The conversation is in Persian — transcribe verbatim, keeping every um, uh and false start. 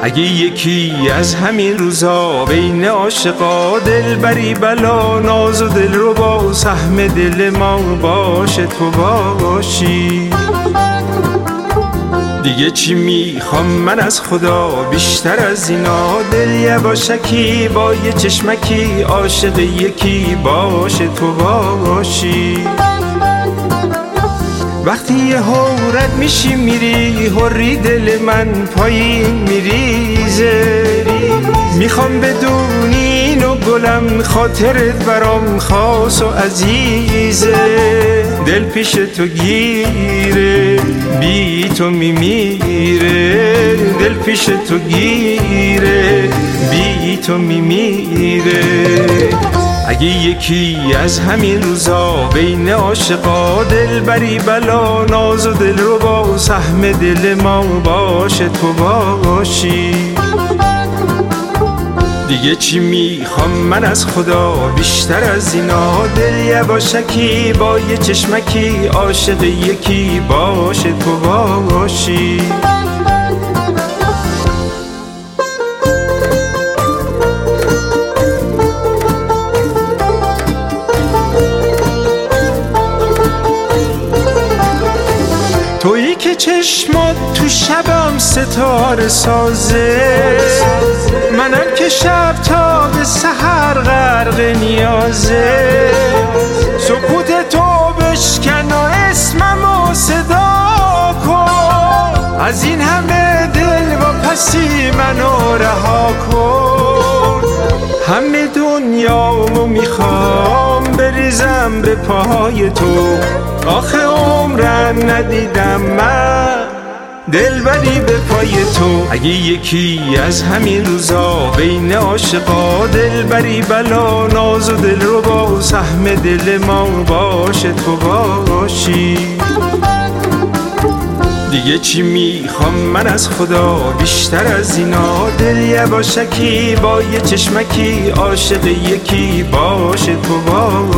اگه یکی از همین روزا بین عاشقا دلبری بلا ناز و دل رو با سهم دل ما باشه تو باشی. دیگه چی میخوام من از خدا بیشتر از اینا؟ دل یواشکی با یه چشمکی عاشق یکی باشه تو باشی. وقتی یه حورت میشی میری حری دل من پایین میریزه. میخوام بدونی اینو گلم خاطرت برام خاص و عزیزه. دل پیش تو گیره بی تو میمیره. دل پیش تو گیره بی تو میمیره. اگه یکی از همین روزا بین عاشقا دلبری بلا ناز و دل رو با سهم دل ما باشه تو باشی. دیگه چی میخوام من از خدا بیشتر از اینا؟ دل یواشکی با یه چشمکی عاشق یکی باشه تو باشی. تویی که چشمات تو شبم ستاره سازه. منم که شب تا به سحر غرق نیازه. سکوت تو بشکن و اسممو صدا کن. از این همه دل و پسی منو رها کن. همه دنیامو میخوام بریزم به پای تو. آخه عمرم ندیدم من دلبری به پای تو. اگه یکی از همین روزا بین عاشقا دلبری بلا ناز و دل رو با سهم دل ما باشه تو باشی. دیگه چی میخوام من از خدا بیشتر از اینا؟ دل یواشکی با یه چشمکی عاشق یکی باشه تو